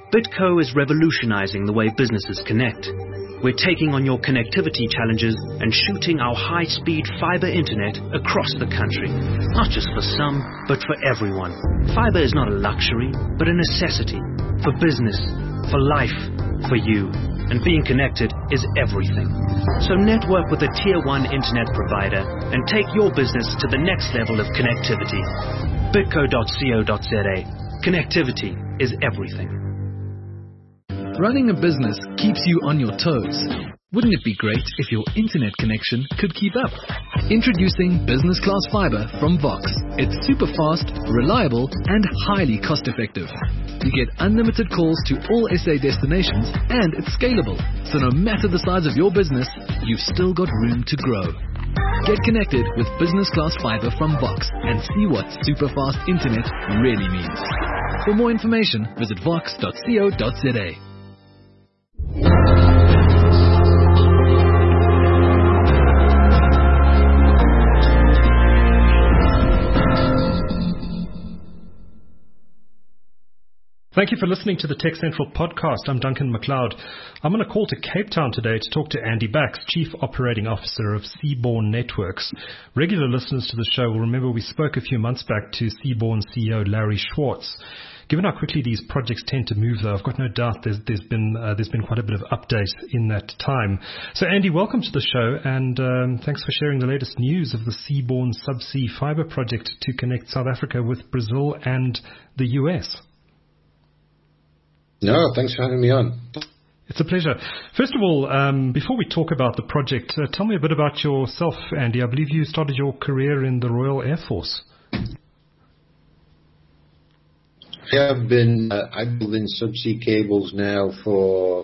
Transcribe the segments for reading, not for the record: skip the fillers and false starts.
Bitco is revolutionizing the way businesses connect. We're taking on your connectivity challenges and shooting our high-speed fiber internet across the country. Not just for some, but for everyone. Fiber is not a luxury, but a necessity. For business, for life, for you. And being connected is everything. So network with a Tier 1 internet provider and take your business to the next level of connectivity. Bitco.co.za. Connectivity is everything. Running a business keeps you on your toes. Wouldn't it be great if your internet connection could keep up? Introducing Business Class Fiber from Vox. It's super fast, reliable, and highly cost effective. You get unlimited calls to all SA destinations, and it's scalable. So no matter the size of your business, you've still got room to grow. Get connected with Business Class Fiber from Vox and see what super fast internet really means. For more information, visit vox.co.za. Thank you for listening to the Tech Central podcast. I'm Duncan McLeod. I'm on a call to Cape Town today to talk to Andy Bax, Chief Operating Officer of Seaborn Networks. Regular listeners to the show will remember we spoke a few months back to Seaborn CEO Larry Schwartz. Given how quickly these projects tend to move, though, I've got no doubt there's been quite a bit of update in that time. So, Andy, welcome to the show, and thanks for sharing the latest news of the Seaborn Subsea Fiber project to connect South Africa with Brazil and the US. No, thanks for having me on. It's a pleasure. First of all, before we talk about the project, tell me a bit about yourself, Andy. I believe you started your career in the Royal Air Force. I've been in subsea cables now for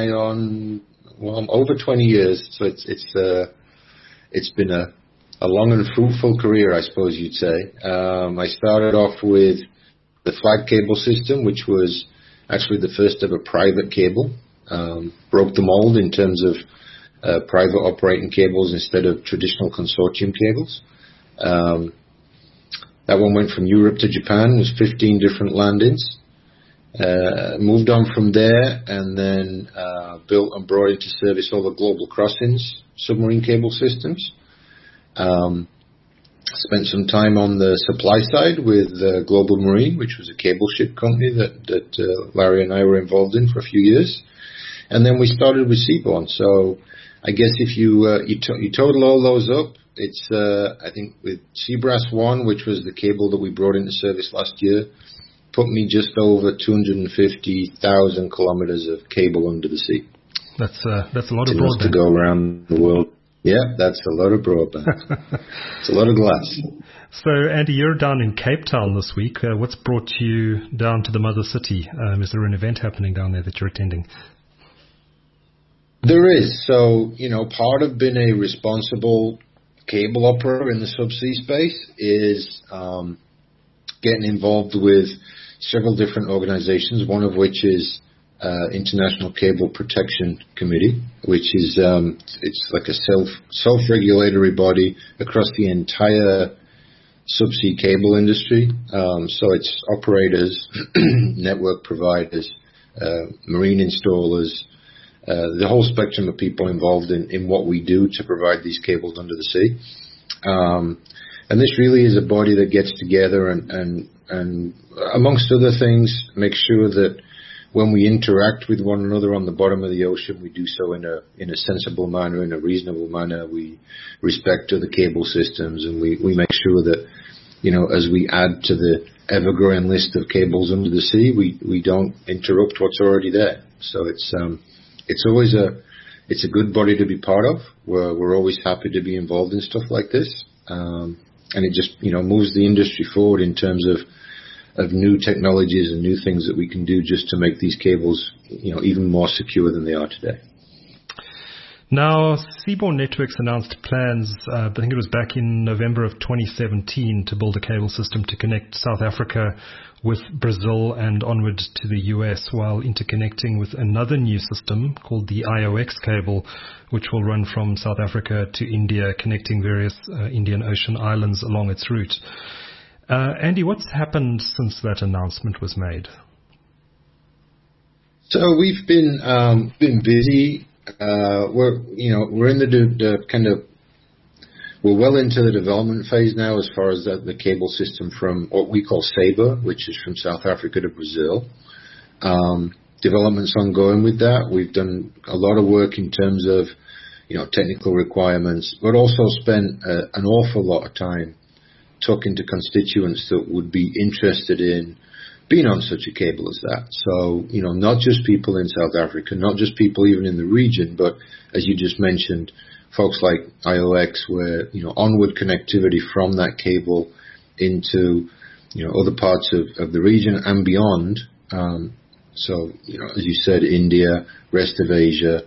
over 20 years. So it's been a long and fruitful career, I suppose you'd say. I started off with the flag cable system, which was actually the first ever private cable. Broke the mold in terms of private operating cables instead of traditional consortium cables. That one went from Europe to Japan. It was 15 different landings. Moved on from there and then built and brought into service all the Global Crossings submarine cable systems. Spent some time on the supply side with Global Marine, which was a cable ship company that Larry and I were involved in for a few years. And then we started with Seaborn. So I guess if you total all those up, it's I think with Seabrass 1, which was the cable that we brought into service last year, put me just over 250,000 kilometers of cable under the sea. That's a lot of broadband. Enough to go around the world. Yeah, that's a lot of broadband. It's a lot of glass. So, Andy, you're down in Cape Town this week. What's brought you down to the mother city? Is there an event happening down there that you're attending? There is. So, part of being a responsible cable operator in the subsea space is getting involved with several different organizations, one of which is International Cable Protection Committee, which is it's like a self-regulatory body across the entire subsea cable industry. So it's operators, network providers, marine installers, the whole spectrum of people involved in what we do to provide these cables under the sea. And this really is a body that gets together and amongst other things, make sure that when we interact with one another on the bottom of the ocean, we do so in a sensible manner, in a reasonable manner. We respect other cable systems, and we make sure that, as we add to the ever-growing list of cables under the sea, we don't interrupt what's already there. So it's always a good body to be part of. We're always happy to be involved in stuff like this, and it just moves the industry forward in terms of new technologies and new things that we can do just to make these cables, even more secure than they are today. Now, Seaborn Networks announced plans, I think it was back in November of 2017, to build a cable system to connect South Africa with Brazil and onward to the US, while interconnecting with another new system called the IOX cable, which will run from South Africa to India, connecting various Indian Ocean islands along its route. Andy, what's happened since that announcement was made? So we've been busy. We're in the kind of, we're well into the development phase now as far as the cable system from what we call Sabre, which is from South Africa to Brazil. Development's ongoing with that. We've done a lot of work in terms of, technical requirements, but also spent an awful lot of time talking to constituents that would be interested in being on such a cable as that. So, not just people in South Africa, not just people even in the region, but as you just mentioned, folks like IOX, where, onward connectivity from that cable into, other parts of the region and beyond. So, as you said, India, rest of Asia,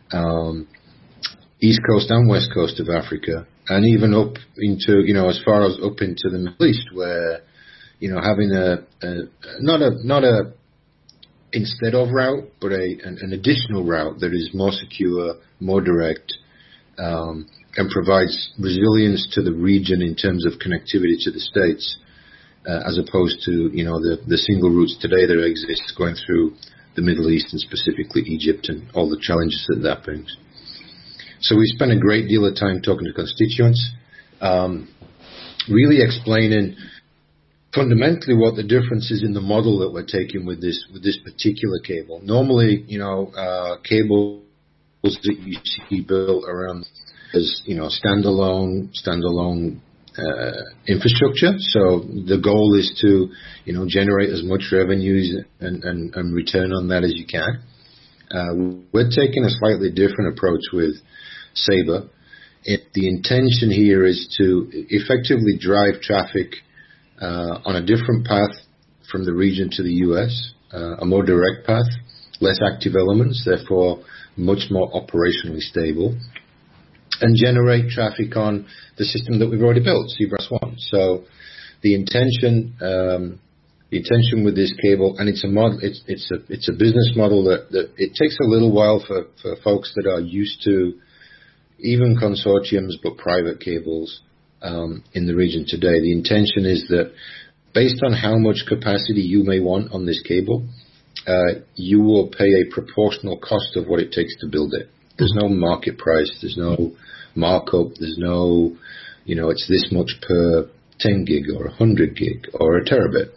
East Coast and West Coast of Africa, and even up into, as far as up into the Middle East, where, having not a instead of route, but an additional route that is more secure, more direct, and provides resilience to the region in terms of connectivity to the States, as opposed to, the single routes today that exist going through the Middle East and specifically Egypt and all the challenges that brings. So we spent a great deal of time talking to constituents, really explaining fundamentally what the difference is in the model that we're taking with this particular cable. Normally, cables that you see built around as standalone infrastructure. So the goal is to generate as much revenues and return on that as you can. We're taking a slightly different approach with Sabre. The intention here is to effectively drive traffic on a different path from the region to the US, a more direct path, less active elements, therefore much more operationally stable, and generate traffic on the system that we've already built, CBRAS-1. So the intention with this cable, and it's a model, it's a business model that it takes a little while for folks that are used to even consortiums but private cables in the region today. The intention is that based on how much capacity you may want on this cable, you will pay a proportional cost of what it takes to build it. There's no market price, there's no markup, there's no, it's this much per 10 gig or 100 gig or a terabit.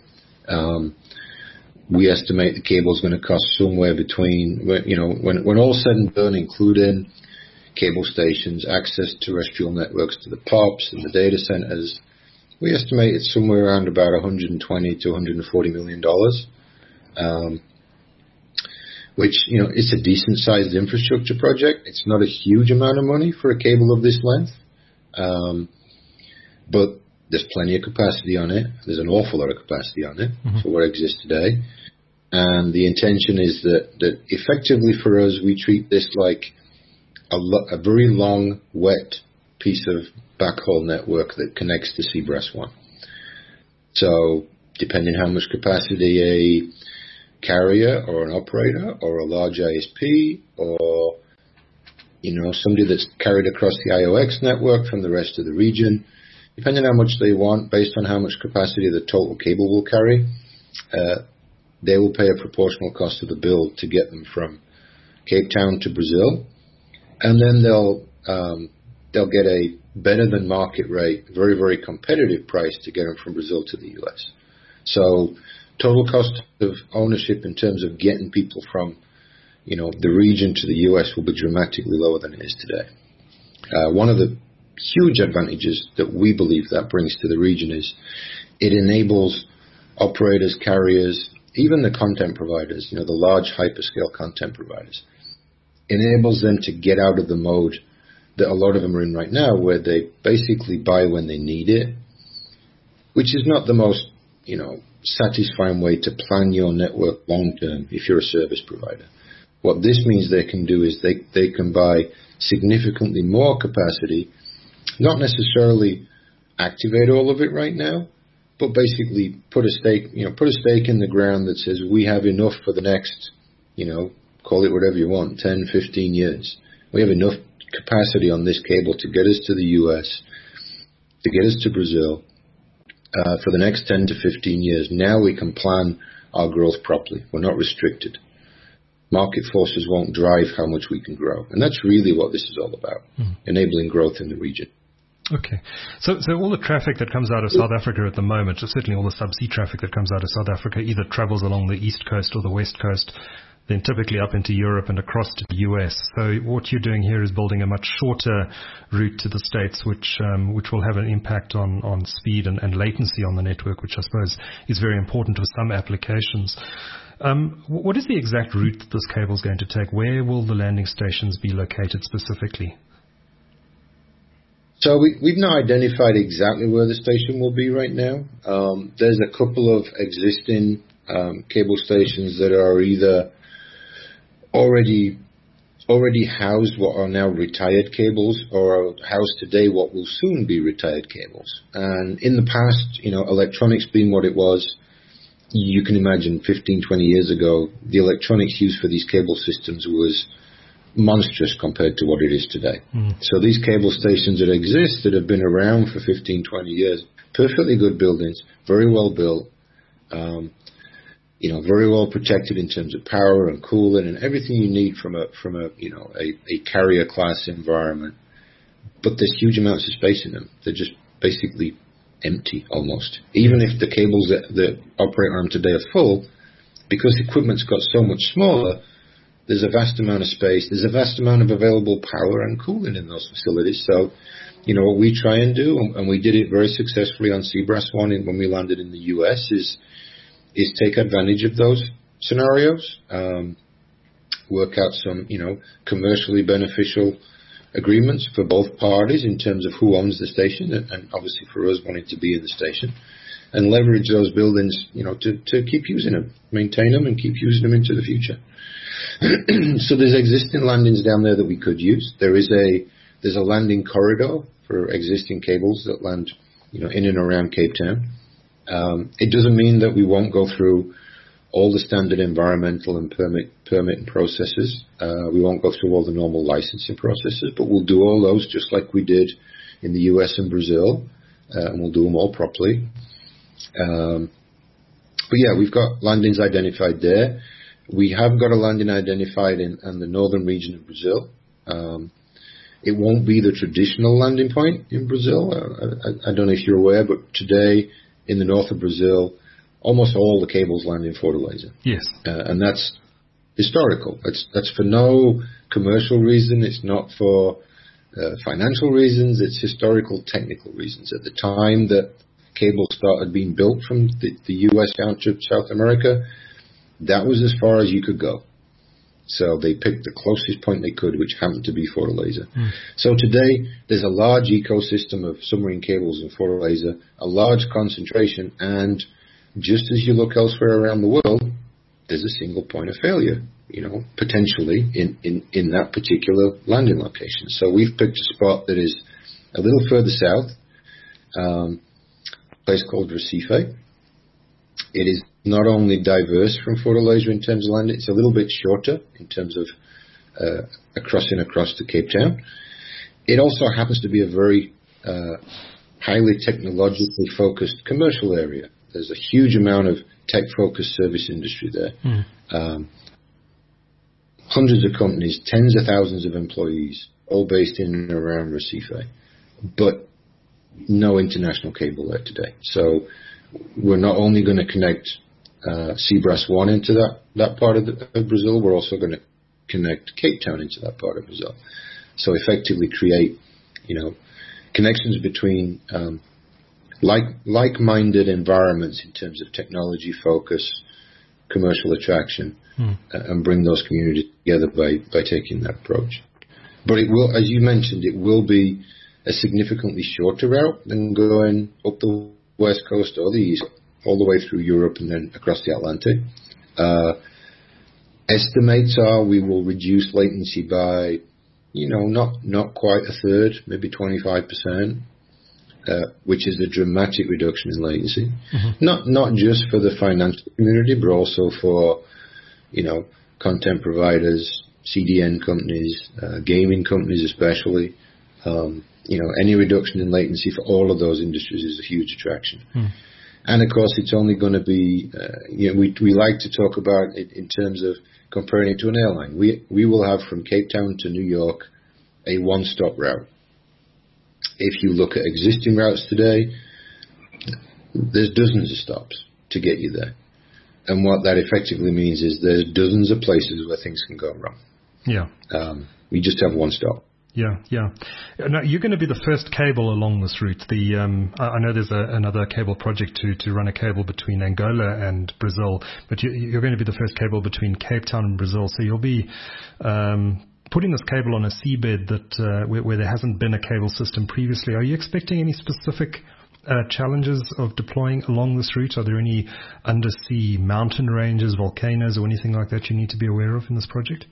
We estimate the cable is going to cost somewhere between, when all said and done, including cable stations, access to terrestrial networks to the POPs and the data centers, we estimate it's somewhere around about $120 to $140 million, which, it's a decent sized infrastructure project. It's not a huge amount of money for a cable of this length, but there's plenty of capacity on it. There's an awful lot of capacity on it for what exists today. And the intention is that effectively for us, we treat this like a very long, wet piece of backhaul network that connects to CBRAS-1. So depending how much capacity a carrier or an operator or a large ISP or, somebody that's carried across the IOX network from the rest of the region, depending on how much they want, based on how much capacity the total cable will carry, they will pay a proportional cost of the build to get them from Cape Town to Brazil. And then they'll get a better than market rate, very, very competitive price to get them from Brazil to the US. So total cost of ownership in terms of getting people from, the region to the US will be dramatically lower than it is today. One of the huge advantages that we believe that brings to the region is it enables operators, carriers, even the content providers, the large hyperscale content providers, enables them to get out of the mode that a lot of them are in right now, where they basically buy when they need it, which is not the most, satisfying way to plan your network long term if you're a service provider. What this means they can do is they can buy significantly more capacity, not necessarily activate all of it right now, but basically put a stake in the ground that says we have enough for the next, call it whatever you want, 10, 15 years. We have enough capacity on this cable to get us to the US, to get us to Brazil, for the next 10 to 15 years. Now we can plan our growth properly. We're not restricted. market forces won't drive how much we can grow. And that's really what this is all about, enabling growth in the region. Okay. So all the traffic that comes out of South Africa at the moment, certainly all the subsea traffic that comes out of South Africa, either travels along the east coast or the west coast, then typically up into Europe and across to the US. So what you're doing here is building a much shorter route to the States, which will have an impact on speed and latency on the network, which I suppose is very important for some applications. What is the exact route that this cable is going to take? Where will the landing stations be located specifically? So we've not identified exactly where the station will be right now. There's a couple of existing cable stations that are either already housed what are now retired cables, or are housed today what will soon be retired cables. And in the past, electronics being what it was, you can imagine 15, 20 years ago, the electronics used for these cable systems was monstrous compared to what it is today. So these cable stations that exist, that have been around for 15, 20 years, perfectly good buildings, very well built, very well protected in terms of power and cooling and everything you need from a carrier class environment. But there's huge amounts of space in them. They're just basically empty almost. Even if the cables that operate on them today are full, because the equipment's got so much smaller, there's a vast amount of space, there's a vast amount of available power and cooling in those facilities. So, what we try and do, and we did it very successfully on Seabrass-1 when we landed in the US, is take advantage of those scenarios, work out some, commercially beneficial agreements for both parties in terms of who owns the station, and obviously for us wanting to be in the station, and leverage those buildings, to keep using them, maintain them, and keep using them into the future. So there's existing landings down there that we could use. There's a landing corridor for existing cables that land, in and around Cape Town. It doesn't mean that we won't go through all the standard environmental and permit processes. We won't go through all the normal licensing processes, but we'll do all those just like we did in the US and Brazil, and we'll do them all properly. But yeah, we've got landings identified there. We have got a landing identified in the northern region of Brazil. It won't be the traditional landing point in Brazil. I don't know if you're aware, but today in the north of Brazil, almost all the cables land in Fortaleza. Yes. And that's historical. That's for no commercial reason. It's not for financial reasons. It's historical, technical reasons. At the time that cables started being built from the U.S. down to South America, that was as far as you could go. So they picked the closest point they could, which happened to be Fortaleza. So today, there's a large ecosystem of submarine cables in Fortaleza, a large concentration, and just as you look elsewhere around the world, there's a single point of failure, potentially in that particular landing location. So we've picked a spot that is a little further south, a place called Recife. It is not only diverse from Fortaleza in terms of landing, it's a little bit shorter in terms of crossing across to Cape Town. It also happens to be a very highly technologically focused commercial area. There's a huge amount of tech-focused service industry there. Hundreds of companies, tens of thousands of employees, all based in and around Recife, but no international cable there today. So we're not only going to connect Seabrass-1 into that part of Brazil, we're also going to connect Cape Town into that part of Brazil. So effectively create, connections between like-minded environments in terms of technology focus, commercial attraction, and bring those communities together by taking that approach. But it will, as you mentioned, it will be a significantly shorter route than going up the west coast or the east, all the way through Europe and then across the Atlantic. Estimates are we will reduce latency by, not quite a third, maybe 25%, which is a dramatic reduction in latency. Not just for the financial community, but also for, content providers, CDN companies, gaming companies especially. Any reduction in latency for all of those industries is a huge attraction. And of course, it's only going to be, we like to talk about it in terms of comparing it to an airline. We will have from Cape Town to New York a one-stop route. If you look at existing routes today, there's dozens of stops to get you there. And what that effectively means is there's dozens of places where things can go wrong. Yeah. We just have one stop. Yeah. Now, you're going to be the first cable along this route. I know there's another cable project to run a cable between Angola and Brazil, but you're going to be the first cable between Cape Town and Brazil. So you'll be putting this cable on a seabed that where there hasn't been a cable system previously. Are you expecting any specific challenges of deploying along this route? Are there any undersea mountain ranges, volcanoes, or anything like that you need to be aware of in this project?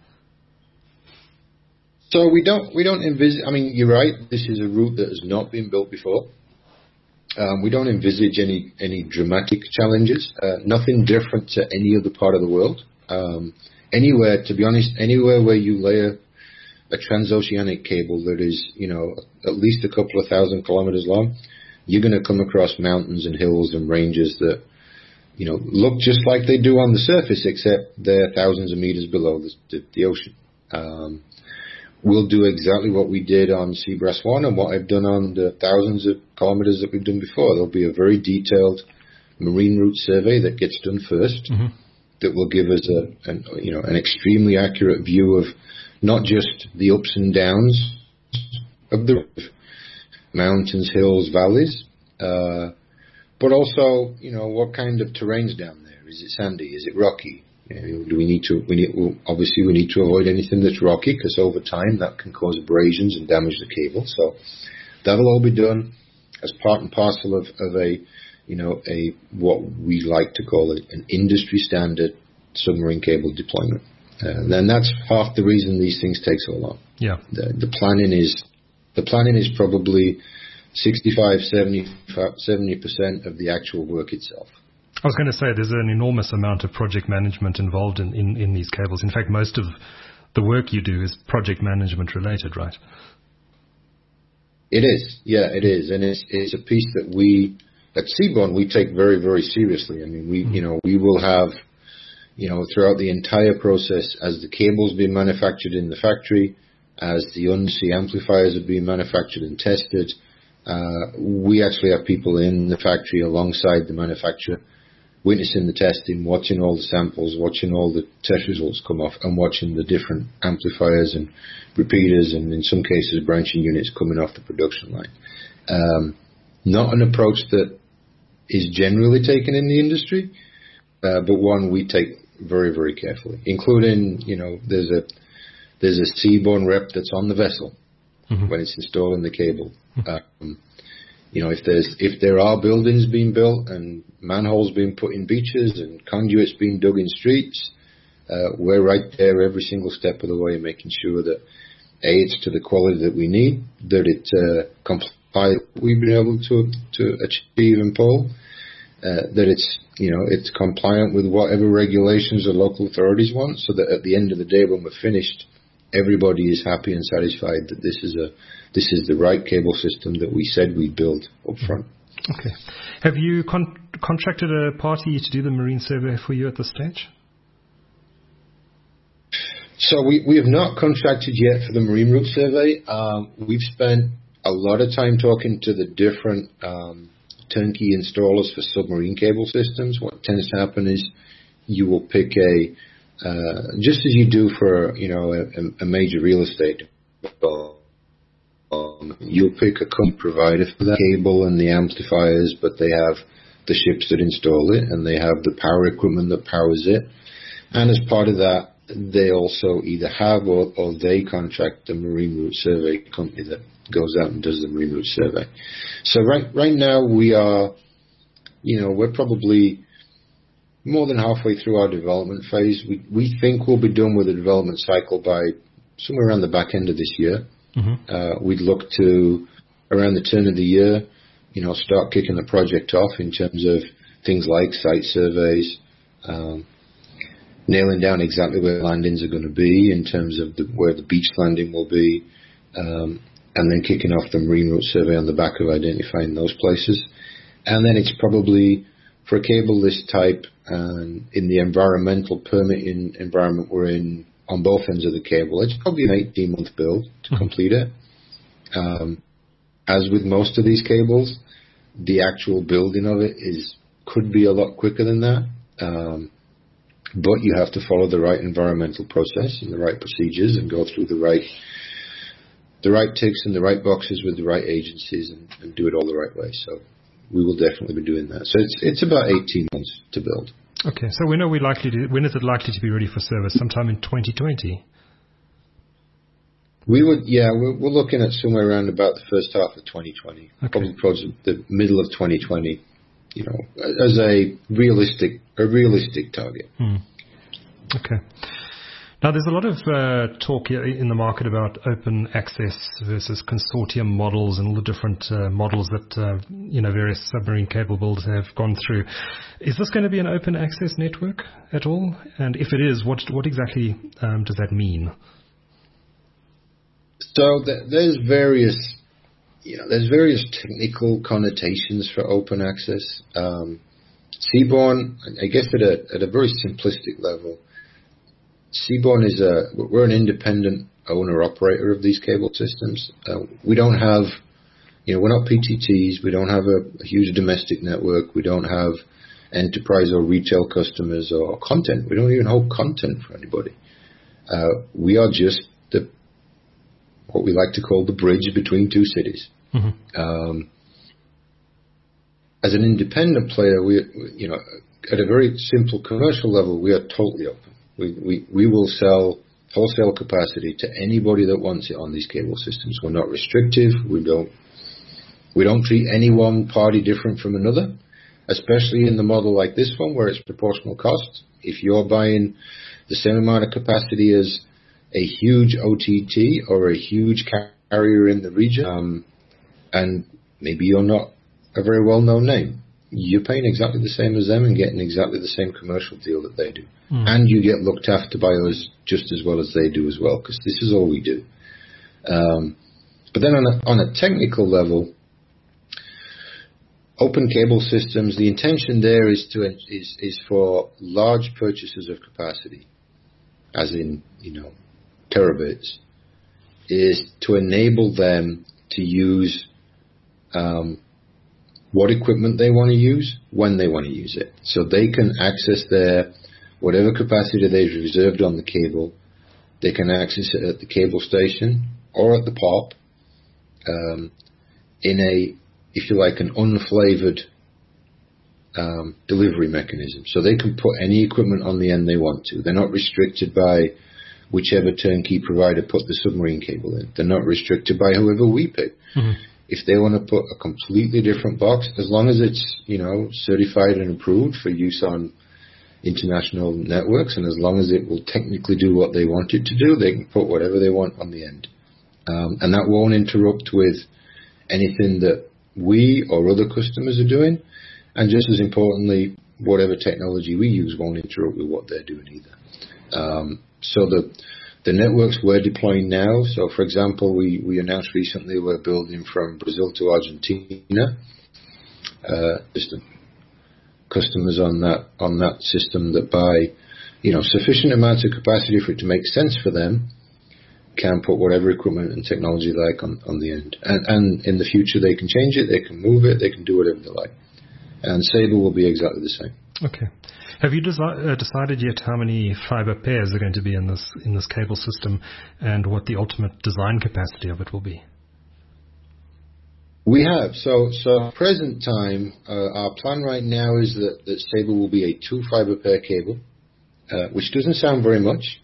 So we don't envisage. I mean, you're right. This is a route that has not been built before. We don't envisage any dramatic challenges. Nothing different to any other part of the world. Anywhere, to be honest, anywhere where you lay a transoceanic cable that is, at least a couple of 1,000 kilometers long, you're going to come across mountains and hills and ranges that, look just like they do on the surface, except they're thousands of meters below the ocean. We'll do exactly what we did on Seabrass 1 and what I've done on the thousands of kilometers that we've done before. There'll be a very detailed marine route survey that gets done first, that will give us an extremely accurate view of not just the ups and downs of the mountains, hills, valleys, but also, what kind of terrain's down there. Is it sandy? Is it rocky? Do we need to? Obviously, we need to avoid anything that's rocky, because over time that can cause abrasions and damage the cable. So that'll all be done as part and parcel of a what we like to call an industry standard submarine cable deployment. Then that's half the reason these things take so long. Yeah. The planning is probably 65-70% of the actual work itself. I was going to say there's an enormous amount of project management involved in these cables. In fact, most of the work you do is project management related, right? It is. Yeah, it is. And it's a piece that we, at Seaborn, we take very, very seriously. I mean, we will have, throughout the entire process, as the cables being manufactured in the factory, as the undersea amplifiers are being manufactured and tested, we actually have people in the factory alongside the manufacturer, witnessing the testing, watching all the samples, watching all the test results come off, and watching the different amplifiers and repeaters, and in some cases branching units coming off the production line. Not an approach that is generally taken in the industry, but one we take very, very carefully, including, there's a Seaborn rep that's on the vessel when it's installing the cable. If there are buildings being built and manholes being put in beaches and conduits being dug in streets, we're right there every single step of the way, making sure that it's to the quality that we need, that it complies. We've been able to achieve and pull, that it's compliant with whatever regulations the local authorities want, so that at the end of the day, when we're finished, everybody is happy and satisfied that this is the right cable system that we said we'd build up front. Okay. Have you contracted a party to do the marine survey for you at this stage? So we have not contracted yet for the marine route survey. We've spent a lot of time talking to the different turnkey installers for submarine cable systems. What tends to happen is you will pick just as you do for a major real estate, you'll pick a company provider for the cable and the amplifiers, but they have the ships that install it, and they have the power equipment that powers it. And as part of that, they also either have or they contract the marine route survey company that goes out and does the marine route survey. So right now we are, we're probably more than halfway through our development phase. We think we'll be done with the development cycle by somewhere around the back end of this year. We'd look to, around the turn of the year, start kicking the project off in terms of things like site surveys, nailing down exactly where landings are going to be in terms of where the beach landing will be, and then kicking off the marine route survey on the back of identifying those places. And then it's probably for a cable this type, and in the environmental permitting environment we're in on both ends of the cable, it's probably an 18-month build to complete it. As with most of these cables, the actual building of it could be a lot quicker than that. But you have to follow the right environmental process and the right procedures and go through the right ticks and the right boxes with the right agencies and do it all the right way. So we will definitely be doing that. So it's about 18 months to build. Okay, so when is it likely to be ready for service? Sometime in 2020? We're looking at somewhere around about the first half of 2020, okay. Probably towards the middle of 2020. As a realistic target. Okay. Now, there's a lot of talk in the market about open access versus consortium models and all the different models that various submarine cable builders have gone through. Is this going to be an open access network at all? And if it is, what exactly does that mean? So there's various technical connotations for open access. Seaborn, I guess at a very simplistic level, Seaborn we're an independent owner-operator of these cable systems. We don't have, we're not PTTs, we don't have a huge domestic network, we don't have enterprise or retail customers or content. We don't even hold content for anybody. We are just what we like to call the bridge between two cities. Mm-hmm. As an independent player, we at a very simple commercial level, we are totally open. We will sell wholesale capacity to anybody that wants it on these cable systems. We're not restrictive. We don't treat any one party different from another, especially in the model like this one where it's proportional cost. If you're buying the same amount of capacity as a huge OTT or a huge carrier in the region, and maybe you're not a very well-known name, you're paying exactly the same as them and getting exactly the same commercial deal that they do. And you get looked after by us just as well as they do as well, because this is all we do. But then on a technical level, open cable systems, the intention there is for large purchases of capacity, as in, terabits, is to enable them to use what equipment they want to use when they want to use it. So they can access their whatever capacity they've reserved on the cable. They can access it at the cable station or at the POP in a, if you like, an unflavored delivery mechanism. So they can put any equipment on the end they want to. They're not restricted by whichever turnkey provider put the submarine cable in. They're not restricted by whoever we pick. Mm-hmm. If they want to put a completely different box, as long as it's, certified and approved for use on international networks, and as long as it will technically do what they want it to do, they can put whatever they want on the end. And that won't interrupt with anything that we or other customers are doing. And just as importantly, whatever technology we use won't interrupt with what they're doing either. So the networks we're deploying now, so for example, we announced recently we're building from Brazil to Argentina, just customers on that system that buy, sufficient amounts of capacity for it to make sense for them, can put whatever equipment and technology they like on the end. And in the future they can change it, they can move it, they can do whatever they like. And Sabre will be exactly the same. Okay. Have you decided yet how many fiber pairs are going to be in this cable system and what the ultimate design capacity of it will be? We have. So present time, our plan right now is that Sabre will be a 2 fiber pair cable, which doesn't sound very much.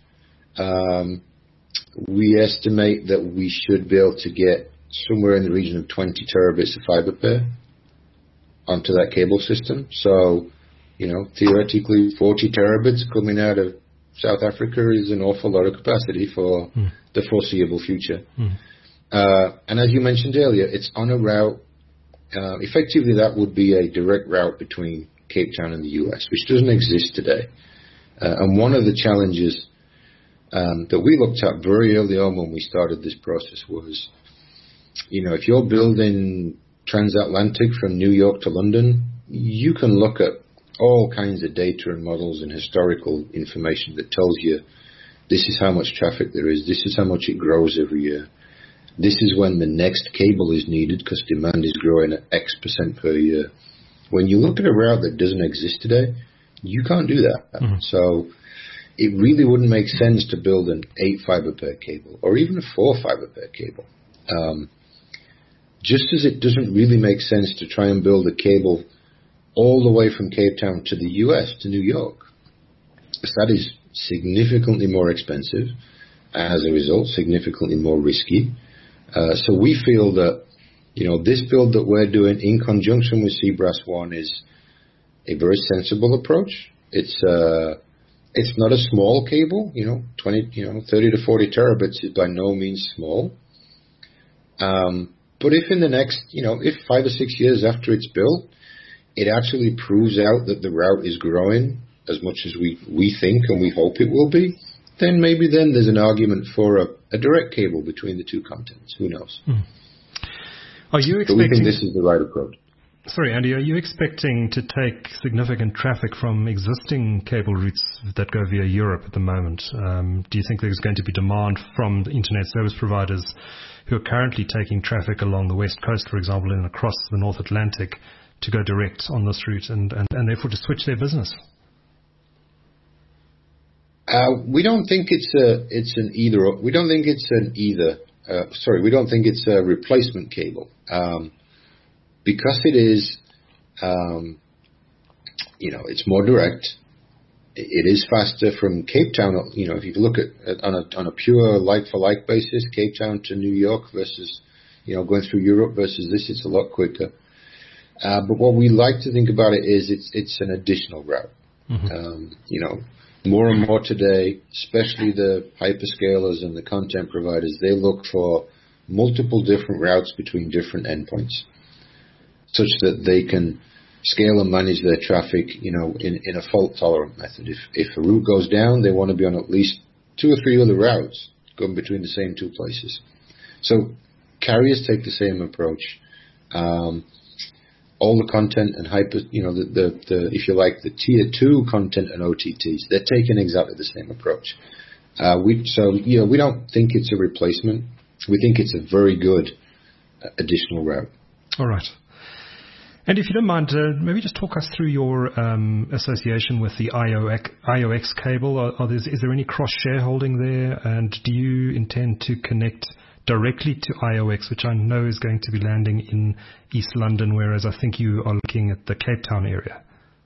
We estimate that we should be able to get somewhere in the region of 20 terabits of fiber pair onto that cable system. So, theoretically 40 terabits coming out of South Africa is an awful lot of capacity for the foreseeable future. And as you mentioned earlier, it's on a route, effectively that would be a direct route between Cape Town and the US, which doesn't exist today. And one of the challenges that we looked at very early on when we started this process was, if you're building transatlantic from New York to London, you can look at all kinds of data and models and historical information that tells you this is how much traffic there is, this is how much it grows every year, this is when the next cable is needed because demand is growing at X% per year. When you look at a route that doesn't exist today, you can't do that. Mm-hmm. So it really wouldn't make sense to build an 8 fiber pair cable or even a 4 fiber pair cable. Just as it doesn't really make sense to try and build a cable all the way from Cape Town to the US, to New York. That is significantly more expensive, and as a result, significantly more risky. So we feel that, this build that we're doing in conjunction with Seabrass One is a very sensible approach. It's not a small cable, 30 to 40 terabits is by no means small. But if in the next, if 5 or 6 years after it's built, it actually proves out that the route is growing as much as we think and we hope it will be, then maybe then there's an argument for a direct cable between the two continents. Who knows? Are you expecting? But we think this is the right approach. Sorry, Andy, are you expecting to take significant traffic from existing cable routes that go via Europe at the moment? Do you think there's going to be demand from the internet service providers who are currently taking traffic along the west coast, for example, and across the North Atlantic to go direct on this route and therefore to switch their business? We don't think it's an either. We don't think it's an either. We don't think it's a replacement cable. Because it is, it's more direct. It is faster from Cape Town. If you look at on a pure like-for-like basis, Cape Town to New York versus, going through Europe versus this, it's a lot quicker. But what we like to think about it is it's an additional route. Mm-hmm. More and more today, especially the hyperscalers and the content providers, they look for multiple different routes between different endpoints, such that they can scale and manage their traffic, in a fault-tolerant method. If a route goes down, they want to be on at least 2 or 3 other routes going between the same 2 places. So carriers take the same approach. All the content and if you like, the tier 2 content and OTTs, they're taking exactly the same approach. We don't think it's a replacement. We think it's a very good additional route. All right. And if you don't mind, maybe just talk us through your association with the IOX cable. Is there any cross-shareholding there? And do you intend to connect directly to IOX, which I know is going to be landing in East London, whereas I think you are looking at the Cape Town area?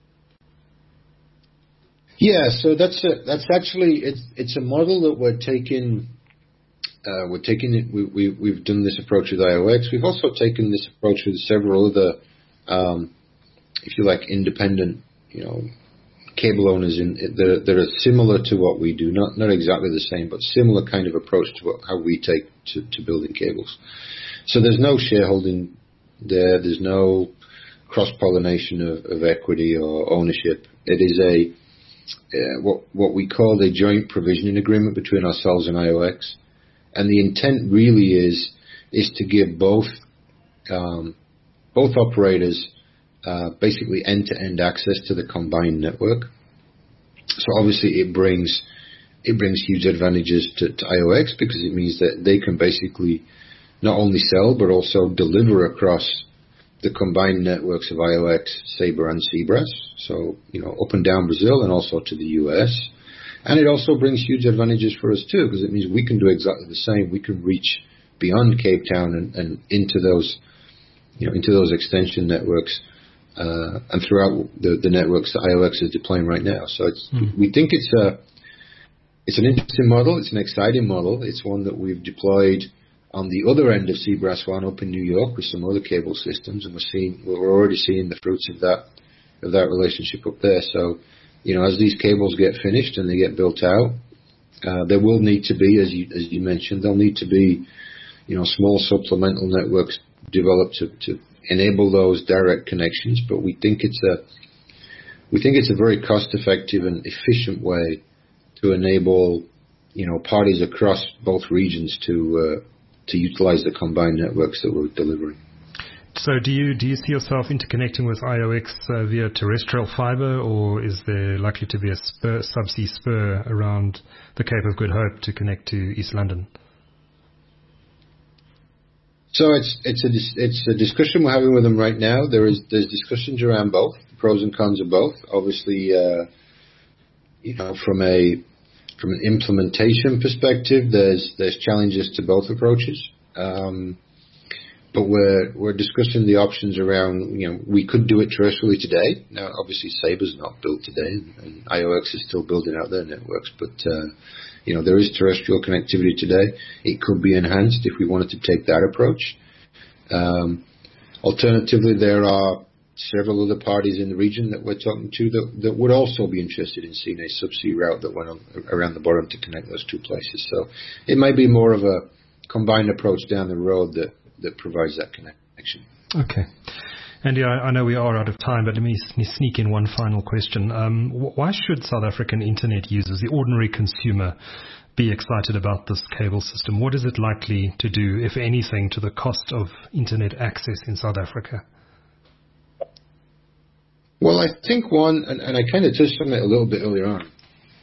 Yeah, so that's actually it's a model that we're taking. We've done this approach with IOX. We've also taken this approach with several other, if you like, independent, cable owners that are similar to what we do. Not exactly the same, but similar kind of approach to how we take to building cables. So there's no shareholding there. There's no cross-pollination of equity or ownership. It is what we call a joint provisioning agreement between ourselves and IOX. And the intent really is to give both operators basically end-to-end access to the combined network. So obviously it brings huge advantages to IOX, because it means that they can basically not only sell but also deliver across the combined networks of IOX, Sabre and Seabrass. So, up and down Brazil and also to the US. And it also brings huge advantages for us too, because it means we can do exactly the same. We can reach beyond Cape Town and into those extension networks, and throughout the networks that IOX is deploying right now. So we think it's an interesting model. It's an exciting model. It's one that we've deployed on the other end of Seabrass One up in New York with some other cable systems, and we're already seeing the fruits of that relationship up there. So, as these cables get finished and they get built out, there will need to be, as you mentioned, there'll need to be, small supplemental networks developed to enable those direct connections. But we think it's a very cost-effective and efficient way to enable, parties across both regions to utilize the combined networks that we're delivering. So do you see yourself interconnecting with IOX via terrestrial fiber, or is there likely to be a subsea spur around the Cape of Good Hope to connect to East London? So it's a discussion we're having with them right now. There's discussions around both, the pros and cons of both. Obviously, from an implementation perspective, there's challenges to both approaches. But we're discussing the options around, we could do it terrestrially today. Now, obviously, Saber's not built today, and IOX is still building out their networks, but, there is terrestrial connectivity today. It could be enhanced if we wanted to take that approach. Alternatively, there are several other parties in the region that we're talking to that would also be interested in seeing a subsea route that went around the bottom to connect those two places. So it might be more of a combined approach down the road that provides that connection. Okay. Andy, I know we are out of time, but let me sneak in one final question. Why should South African internet users, the ordinary consumer, be excited about this cable system? What is it likely to do, if anything, to the cost of internet access in South Africa? Well, I think one, and I kind of touched on it a little bit earlier on,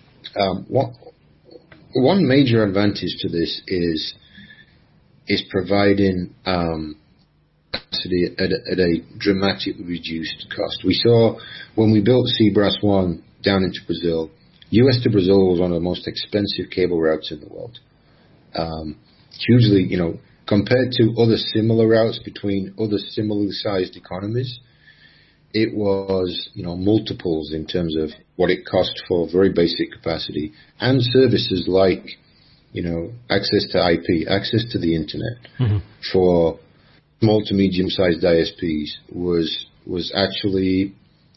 one major advantage to this is providing capacity at a dramatically reduced cost. We saw when we built Seabrass 1 down into Brazil, US to Brazil was one of the most expensive cable routes in the world. Hugely, compared to other similar routes between other similarly sized economies, it was, multiples in terms of what it cost for very basic capacity and services like, access to IP, access to the internet for small to medium sized ISPs was actually,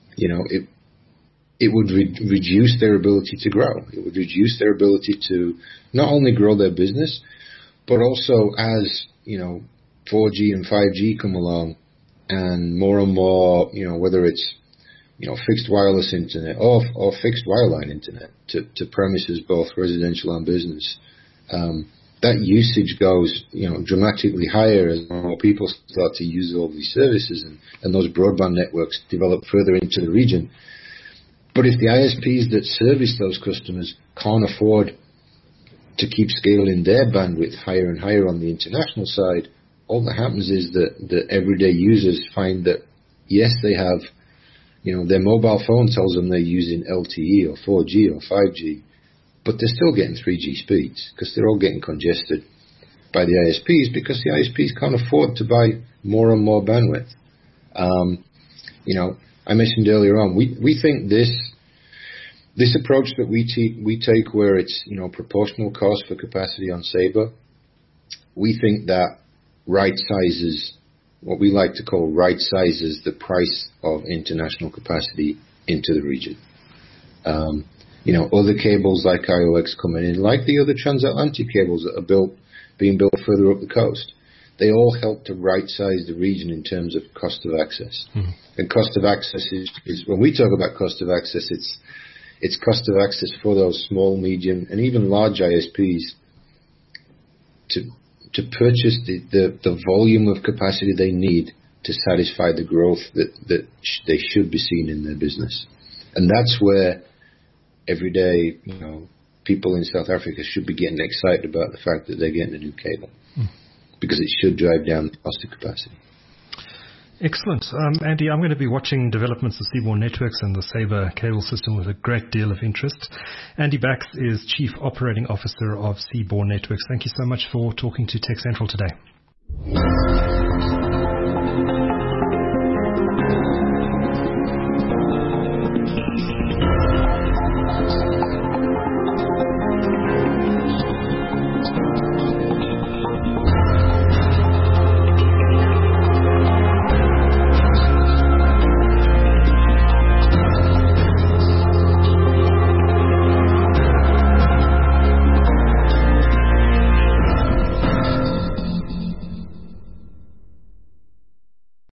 it would reduce their ability to grow. It would reduce their ability to not only grow their business, but also as, 4G and 5G come along and more, whether it's, fixed wireless internet or fixed wireline internet to premises, both residential and business, that usage goes, dramatically higher as more people start to use all these services and those broadband networks develop further into the region. But if the ISPs that service those customers can't afford to keep scaling their bandwidth higher and higher on the international side, all that happens is that the everyday users find that, yes, they have, their mobile phone tells them they're using LTE or 4G or 5G, but they're still getting 3G speeds because they're all getting congested by the ISPs because the ISPs can't afford to buy more and more bandwidth. I mentioned earlier on, we think this approach that we take where it's, proportional cost for capacity on Sabre, we think that right sizes, what we like to call right sizes the price of international capacity into the region. Other cables like IOX coming in, like the other transatlantic cables that are being built further up the coast, they all help to right size the region in terms of cost of access. Mm-hmm. And cost of access is when we talk about cost of access, it's cost of access for those small, medium, and even large ISPs to purchase the volume of capacity they need to satisfy the growth that they should be seeing in their business. And that's where everyday, people in South Africa should be getting excited about the fact that they're getting a new cable because it should drive down the cost of capacity. Excellent. Andy, I'm going to be watching developments of Seaborne Networks and the Sabre cable system with a great deal of interest. Andy Bax is Chief Operating Officer of Seaborne Networks. Thank you so much for talking to Tech Central today.